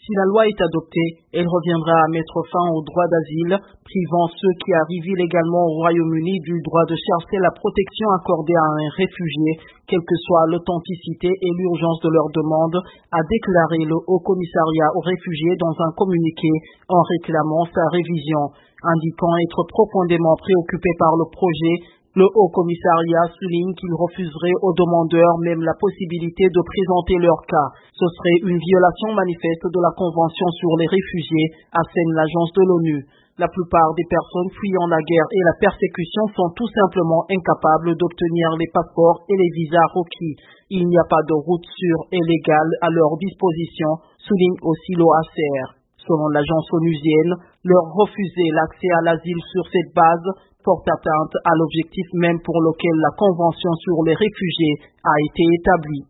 Si la loi est adoptée, elle reviendra à mettre fin au droit d'asile, privant ceux qui arrivent illégalement au Royaume-Uni du droit de chercher la protection accordée à un réfugié, quelle que soit l'authenticité et l'urgence de leur demande, a déclaré le Haut Commissariat aux réfugiés dans un communiqué en réclamant sa révision. Indiquant être profondément préoccupé par le projet, le Haut Commissariat souligne qu'il refuserait aux demandeurs même la possibilité de présenter leur cas. Ce serait une violation manifeste de la Convention sur les réfugiés, assène l'agence de l'ONU. La plupart des personnes fuyant la guerre et la persécution sont tout simplement incapables d'obtenir les passeports et les visas requis. Il n'y a pas de route sûre et légale à leur disposition, souligne aussi l'OHCR. Selon l'agence onusienne, leur refuser l'accès à l'asile sur cette base porte atteinte à l'objectif même pour lequel la Convention sur les réfugiés a été établie.